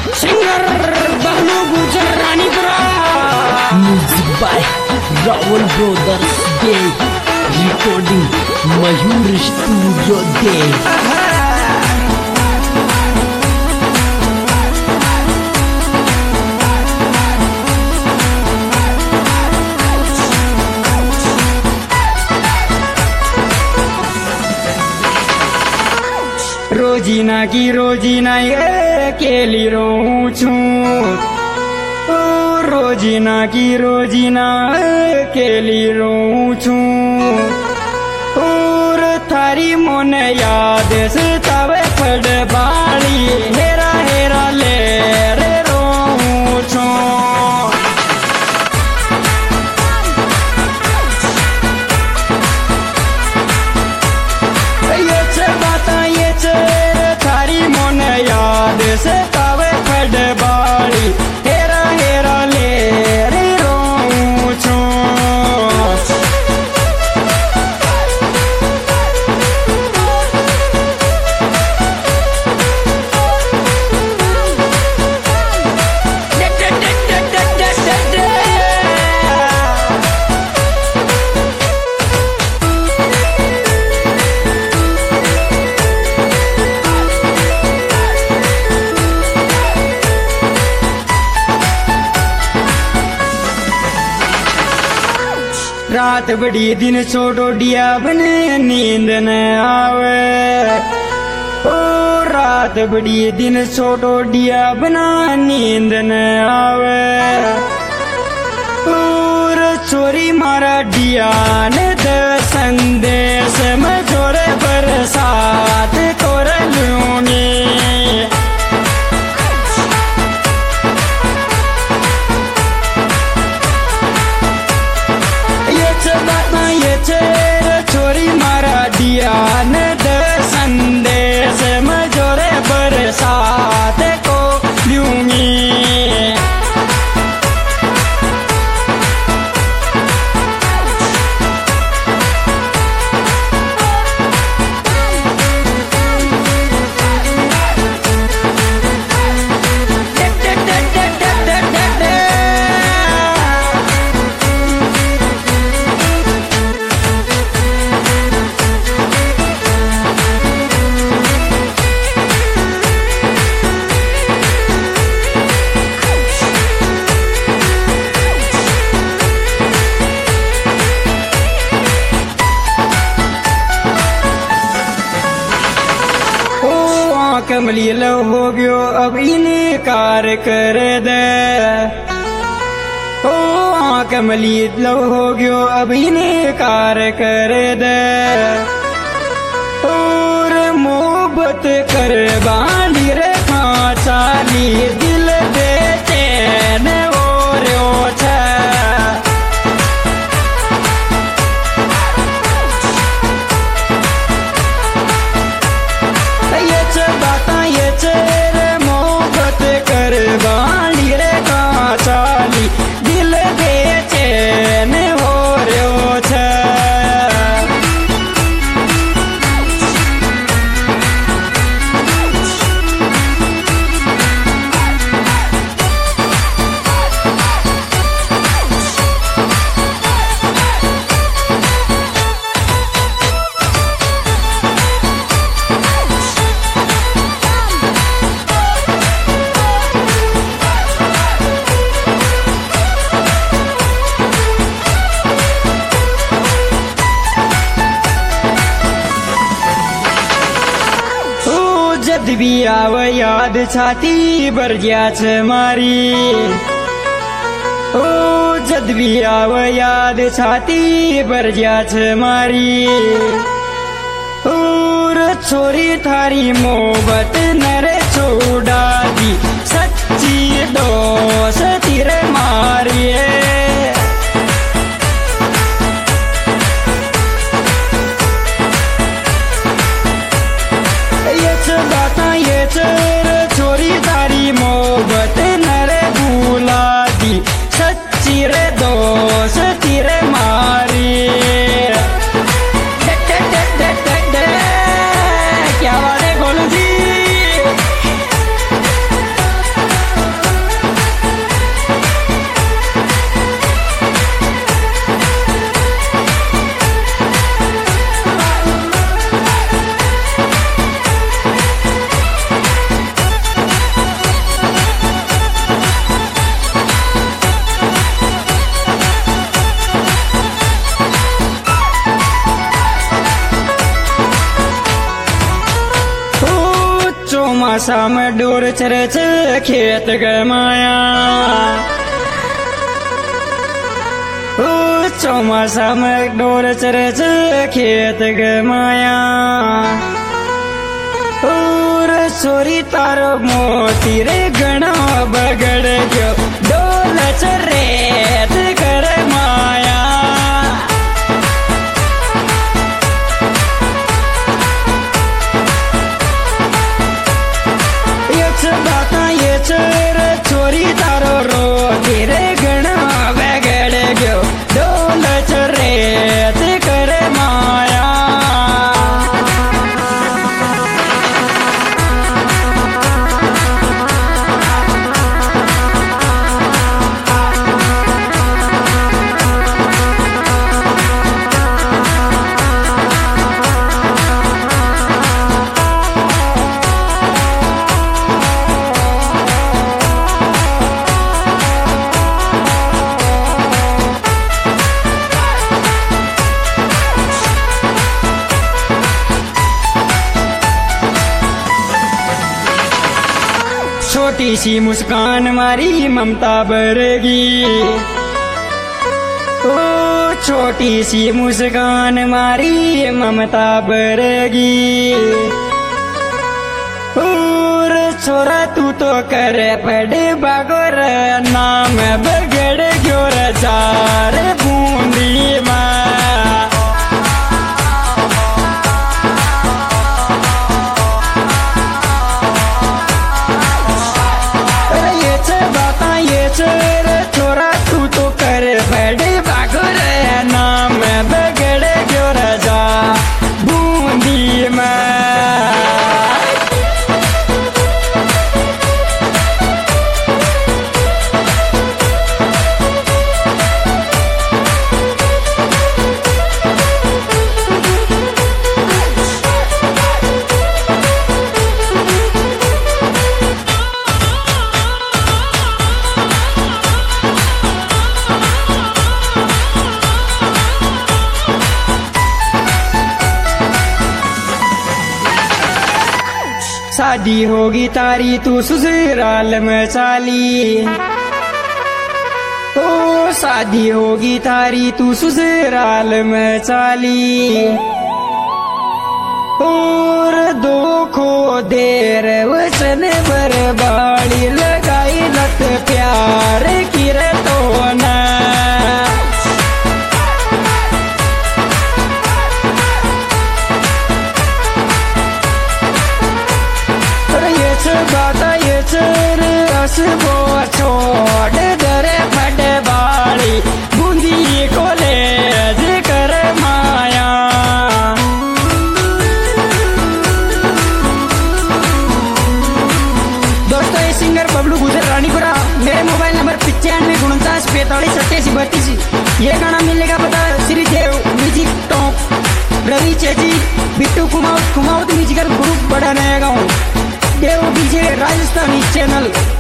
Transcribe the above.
Singer बहनों Gujar Ranipura. Music by Rawal brothers डे, recording Mayur studio डे। रोजीना की रोजीना ये केली रोऊं छूं, ओ रोजीना की रोजीना केली रोऊं छूं। और थारी मोन याद से तवे फड़ बाली हेरा हेरा ले रे रोऊं छूं। से तवे फड़ बाली हेरा हेरा ले रे रोऊं छूं। रात बड़ी दिन छोड़ो डिया बने नींद न आवे। ओ रात बड़ी दिन छोड़ो डिया बना नींद न आवे। और चोरी मारा डिया ने द संदेश में जोरे बरसात कर लूंगी। चोरी मारा दिया न द संदेश में जोरे बरसात को लूंगी। कमली लव हो गयो अब इनकार कर दे। ओ कमली लव हो गयो अब इनकार कर दे। और मोहब्बत कर बाली रे चाली दिल दे चैन और छे। मोहब्बत कर बाली रे चाली दिल दे चैन हो रो छे। जद भी आव याद छाती भर गया छ मारी। ओ जद भी आव याद छाती भर गया छ मारी। और छोरी थारी मोहब्बत नरे छोड़ा दी सच्ची दोस्त तेरे मारिए। छोरी तारी मोहब्बत नरे भूला दी सच्ची रे दोस्त तेरे मारी। क्या बात है गोलू जी। चौमासा में डोर चरे च खेत गमाया। ओ चौमासा में डोर चरे च खेत गमाया। और छोरी तारो मोती रे गणा बगड़ गयो डोल चरे कर माया। ये चर छोरी तारो रोती रे गणा बगड़ गयो डोल चरे कर माया। छोटी सी मुस्कान मारी ममता बरगी। ओ छोटी सी मुस्कान मारी ममता बरगी। और छोरा तू तो कर पड़े बागोर नाम बगड़ ग्योर चार बूंदी माँ। चर छोरा तू तो कर बड़े बागुर नाम बगड़ गयो राजा बूंदी में। शादी होगी तारी तू ससुराल में चाली। ओ शादी होगी तारी तू ससुराल में चाली। और दो खो देर वचन बरबाड़ी लगाई लत प्यार की रे तो ना। ये चर असबो छोड़ दरे फट बाड़ी बूंदी को ले कर माया। दोस्तों ये सिंगर बबलू गुजर रानीपुरा। मेरे मोबाइल नंबर 95 49 45 87 32। ये गाना मिलने का पता Shri Dev music top Ravi Chechi Bittu Kumaut musical group Bada Naya गाँव देव डीजे राजस्थानी चैनल।